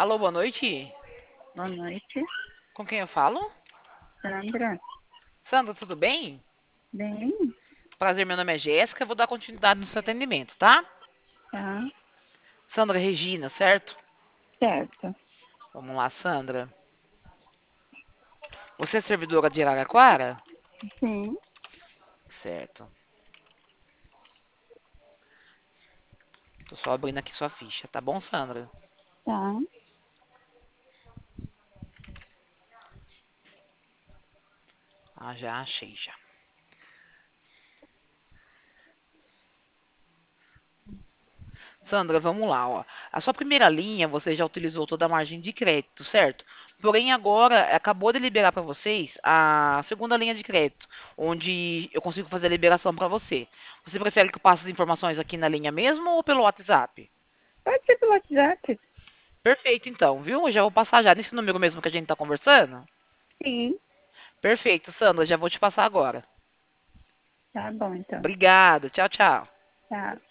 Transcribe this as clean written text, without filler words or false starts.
Alô, boa noite. Boa noite, Com quem eu falo? Sandra. Sandra, tudo bem? Bem, Prazer, meu nome é Jéssica. Vou dar continuidade no seu atendimento, tá? tá Sandra Regina, certo? certo. Vamos lá, Sandra. Você é servidora de Araraquara? Sim, Certo. Tô só abrindo aqui sua ficha, tá bom, Sandra? tá. Ah, já achei já. Sandra, vamos lá, ó. A sua primeira linha, você já utilizou toda a margem de crédito, certo? Porém, agora acabou de liberar para vocês a segunda linha de crédito, onde eu consigo fazer a liberação para você. Você prefere que eu passe as informações aqui na linha mesmo ou pelo WhatsApp? Pode ser pelo WhatsApp? Perfeito, então, viu? Eu já vou passar já nesse número mesmo que a gente tá conversando. Sim. Perfeito, Sandra, já vou te passar agora. Tá bom, então. Obrigado, tchau, tchau. Tá.